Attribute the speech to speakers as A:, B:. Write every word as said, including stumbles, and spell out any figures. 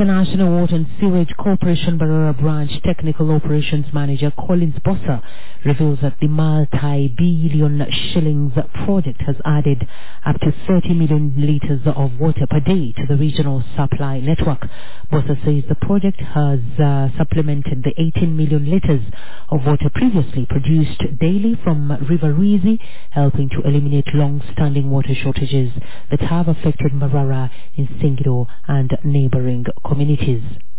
A: The National Water and Sewage Corporation Barara Branch Technical Operations Manager Collins Bosser reveals that the multi-billion shillings project has added up to thirty million litres of water per day to the regional supply network. Bosser says the project has uh, supplemented the eighteen million litres of water previously produced daily from River Rizi, helping to eliminate long-standing water shortages that have affected Marara, Nsingiro and neighbouring communities.